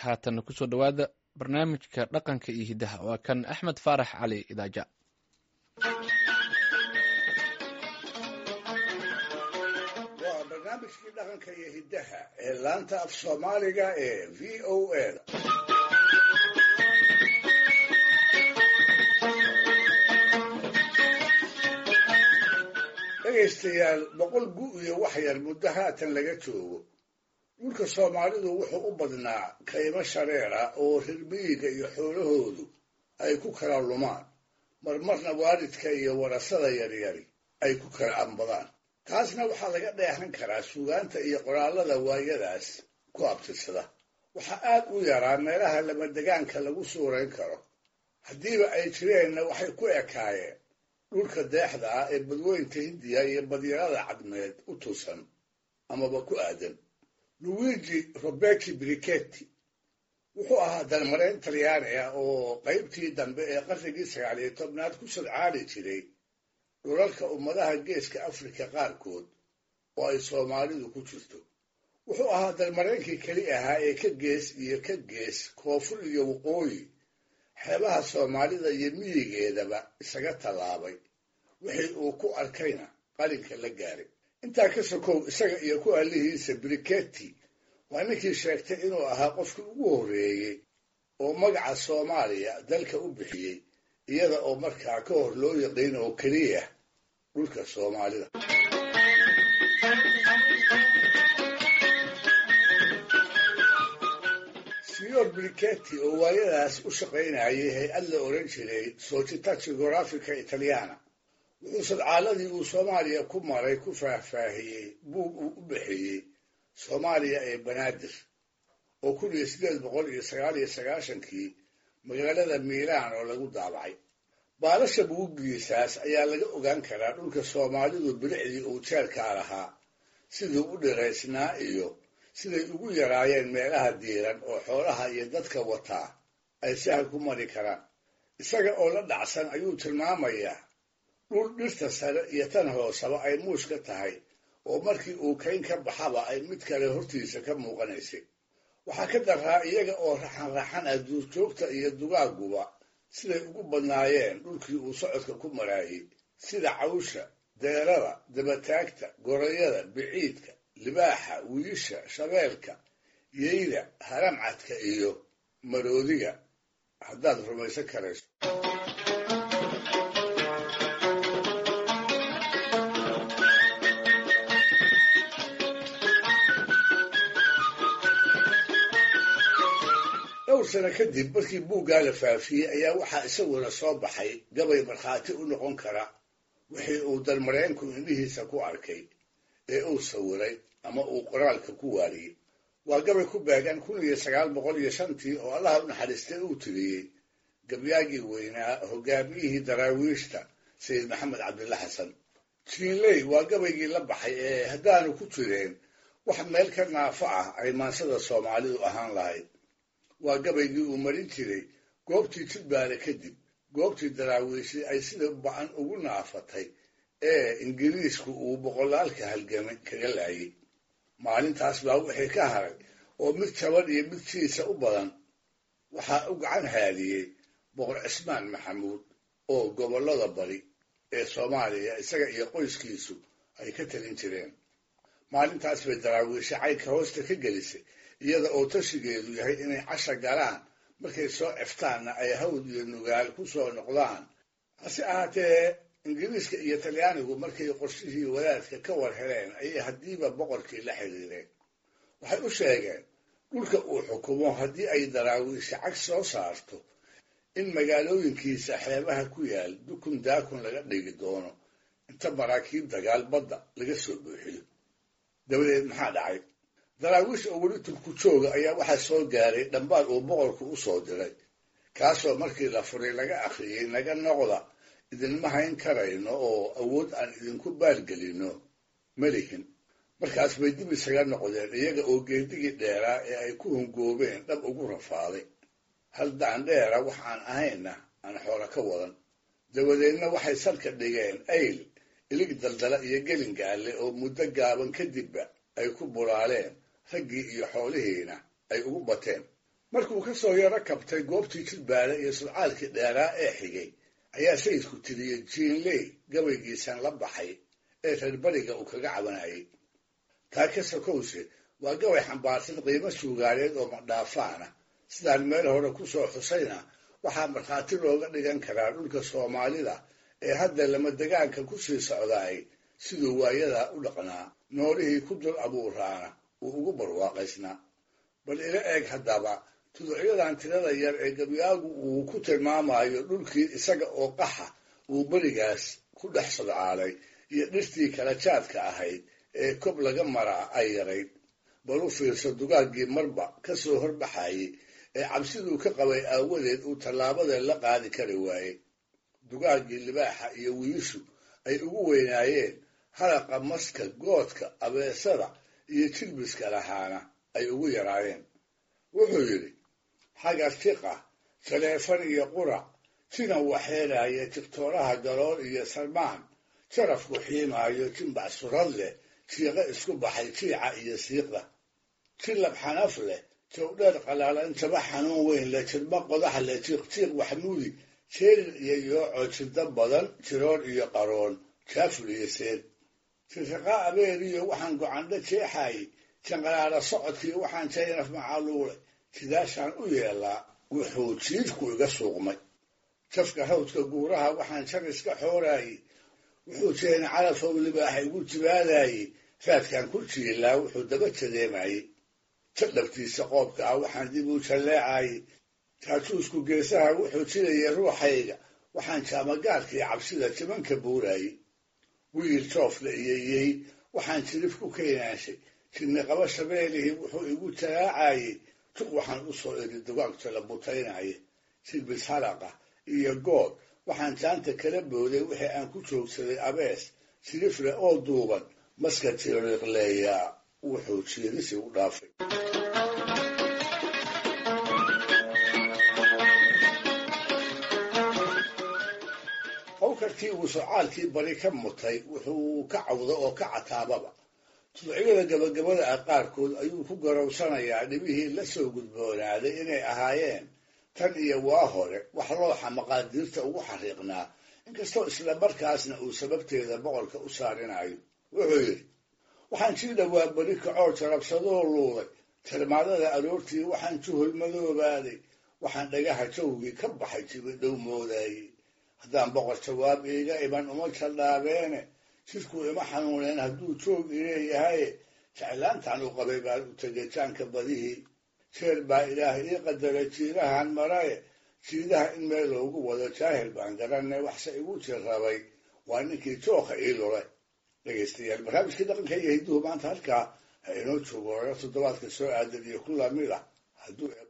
haatan kusoo dhowaada barnaamijka dhaqanka iyo hiddaha waa kan axmed faarax cali idaaja. waa barnaamijkii dhaqanka iyo hiddaha ee laanta af soomaaliga ee v o a. dhegaystayaal, boqol gu iyo wax yar muddo haatan laga joogo dhulka soomaalidu wuxuu u badnaa kaymo shareera oo reer miyiga iyo xoolahoodu ay ku kala lumaan, marmarna waalidka iyo warasada yaryari ay ku kala ambadaan. taasna waxaa laga dheehan karaa suugaanta iyo qoraallada waayadaas ku abtirsada. waxaa aad u yaraa meelaha lamadegaanka lagu suurayn karo, haddiiba ay jireenna waxay ku ekaayeen dhulka deexda ah ee badweynta hindiya iyo badyarada cadmeed u tusan amaba ku aadan. luigi roberti brichetti wuxuu ahaa dalmarayn talyaani ah oo qaybtii dambe ee qarnigii 19aad ku sodcaali jiray dhulalka ummadaha geeska afrika qaarkood oo ay soomaalidu ku jirto. wuxuu ahaa dalmaraynkii keli ahaa ee ka gees iyo ka gees, koonfur iyo waqooyi, xeebaha soomaalida iyo miyigeedaba isaga tallaabay. wixii uu ku arkayna qalinka la gaaray. intaa ka sokow, isaga iyo ku allihiisa brichetti waa ninkii sheegtay inuu ahaa qofkii ugu horreeyey oo magaca soomaaliya dalka u bixiyey, iyada oo markaa ka hor loo yaqiin oo keliya dhulka soomaalida. signor brichetti oo waayadaas u shaqaynayay hay-ad la odhan jiray società geografica italiana wuxuu sadcaaladii uu soomaaliya ku maray ku faahfaahiyey buug uu u bixiyey soomaaliya ee banaadir oo 1899 magaalada miilaan oo lagu daabacay. baalasha buuggiisaas ayaa laga ogaan karaa dhulka soomaalidu bilicdii uu jeerkaa lahaa, siduu u dhiraysnaa iyo siday ugu yaraayeen meelaha diiran oo xoolaha iyo dadka wataa ay sahal ku mari karaan. isaga oo la dhacsan ayuu tilmaamayaa dhul dhirta sare iyo tan hoosaba ay muush ka tahay, oo markii uu kayn ka baxaba ay mid kale hortiisa ka muuqanaysay. waxaa ka daraa iyaga oo raxan ah duurjoogta iyo dugaaguba siday ugu badnaayeen dhulkii uu socodka ku maraayey, sida cawsha, deerada, dabataagta, gorayada, biciidka, libaaxa, wiisha, shabeelka, yeyda, haramcadka iyo maroodiga, haddaad rumaysan karayso. dhowr sano kadib markii buuggaa la faafiyey ayaa waxaa isaguna soo baxay gabay markhaati u noqon kara wixii uu dalmareenku indhihiisa ku arkay ee uu sawiray ama uu qoraalka ku waariyey. waa gabay ku beegan 1905 oo allaha u naxariistay uu tiriyey gabyaagii weynaa hogaamiyihii daraawiishta sayid maxamed cabdilla xasan. jiinley waa gabaygii la baxay ee haddaanu ku jireen wax meel ka naafo ah ay maansada soomaalidu ahaan lahayd. waa gabaygii uu marin jiray goobtii jidbaale kadib, goobtii daraawiishi ay sida ba-an ugu naafatay ee ingiriisku uu boqolaalka halgamay kaga laayay. maalintaas baa wixii ka haray oo mid jaban iyo mid jiisa u badan waxaa u gacan haadiyey boqor cismaan maxamuud oo gobollada bari ee soomaaliya isaga iyo qoyskiisu ay ka talin jireen. maalintaas bay daraawiishi caynka hoosta ka gelisay, iyada oo tashigeedu yahay inay casha galaan, markay soo ceftaanna ay hawd iyo nugaal ku soo noqdaan. hase ahaatee ingiriiska iyo talyaanigu markay qorshihii wadaadka ka war heleen ayay haddiiba boqorkii la xiriireen. waxay u sheegeen dhulka uu xukumo haddii ay daraawiishi cag soo saarto in magaalooyinkiisa xeebaha ku yaal dukun daakun laga dhigi doono inta maraakiib dagaal badda laga soo buuxiyo. dabadeed maxaa dhacay? daraawiish oo weli tulku jooga ayaa waxaa soo gaaray dhambaal uu boqorku u soo diray, kaasoo markii la furay laga akhriyey, naga noqda, idinma hayn karayno oo awood aan idinku baalgelino ma lihin. markaas bay dib isaga noqdeen, iyaga oo geedigii dheeraa ee ay ku hungoobeen dhab ugu rafaaday. hal daandheera wax aan ahaynna aan xoolo ka wadan. dabadeedna waxay salka dhigeen ayl, ilig daldala iyo gelingaalle oo muddo gaaban kadibba ay ku bulaaleen, raggii iyo xoolihiina ay ugu bateen. markuu ka soo yaro kabtay goobtii jilbaale iyo sudcaalkii dheeraa ee xigay ayaa sayidku tiriyey jiinley gabaygiisan la baxay ee reer beriga uu kaga cabanayay. taa ka sokowse waa gabay xambaarsan qiimo suugaaneed oo madhaafaana. sidaan meel hore ku soo xusayna waxaa markhaati looga dhigan karaa dhulka soomaalida ee hadda lamadegaanka ku sii socdaay siduu waayadaa u dhaqnaa, noolihii ku dul abuuraana uu ugu barwaaqaysnaa. bal ila eeg haddaba tuducyadan tirada yar ee gabyaagu uu ku tilmaamayo dhulkii isaga oo qaxa uu berigaas ku dhex sodcaalay iyo dhirtii kala jaadka ahayd ee kob laga maraa ay yarayd. bal u fiirso dugaaggii marba ka soo horbaxayey ee cabsiduu ka qabay aawadeed uu tallaabada la qaadi kari waayey. dugaaggii libaaxa iyo wiishu ay ugu weynaayeen, halaqa maska, goodka, abeesada iyo jilbiska lahaana ay ugu yaraayeen. wuxuu yidhi xagar tiqa, jaleefan iyo qurac, jinan waxeelaya jigtooraha galool iyo salmaan, jarafku xiimaayo jimbac surad leh, jiiqo isku baxay jiica iyo siiqda, jilab xanaf leh, jawdheer qalaalan, jaba xanuun weyn leh, jidhba qodax leh, jiiqjiiq waxmuudi, jeerir iyo yooco, jidda badan, jiroon iyo qaroon, jaafur iyo seen, firriqa abeeriyo waxaan gocandho jeexaayey, janqaraara socodkii waxaan jaynaf macaluulay, sidaashaan u yeelaa wuxuu jiidku iga suuqmay. jafka hawdka guuraha waxaan jar iska xooraayey, wuxuu jeena calafow libaaxa igu jibaadaayey, raadkaan ku jiilaa wuxuu daba jadeemayey. jadhabtiisa qoobka ah waxaan dib u jalleecaayey, jaajuusku geesaha wuxuu jilayay ruuxayga, waxaan jaamagaadkii cabsida jimanka buuraayey. wiil joofla iyeyey waxaan jirif ku keenaashay, jirni qaba shabeelihii wuxuu igu jalaacayey, juq waxaan u soo iri dugaagta la butaynaya. jilbis halaqa iyo good waxaan jaanta kala booday wixii aan ku joogsaday abees, jirifle oo duuban, maska tiriiqleeyaa wuxuu jiirisi u dhaafay. hawkarkii uu socaalkii bari ka mutay wuxuu ka cawdo oo ka cataababa. tuducyada gabagabada ah qaarkood ayuu ku garowsanayaa dhibihii la soo gudboonaaday inay ahaayeen tan iyo waa hore wax looxa maqaadiirta ugu xariiqnaa, inkastoo isla markaasna uu sababteeda boqolka u saarinayo. wuxuu yidhi waxaan sii dhowaa beri kacoo jarabsadoo luuday, tirmaadada aroortii waxaan juhul madoobaaday, waxaan dhagaha jawgii ka baxay jibidhow moodaayey. haddaan boqor jawaab iiga iman uma jaldhaabeene, jidkuu ima xanuuneen hadduu joog ileeyahaye, jeclaantaan u qabay baan u tegay jaanka badihii. jeer baa ilaah ii qadaray jiidahan maraye, jiidaha in meel loogu wado jaahil baan garanay, waxse igu jir rabay waa ninkii jooka ii lulay. dhegaystayaal, barnaamijkii dhaqanka iyo hidduhu maanta halkaa ha inoo joogo. toddobaadka soo aadan iyo ku lamid ah hadduu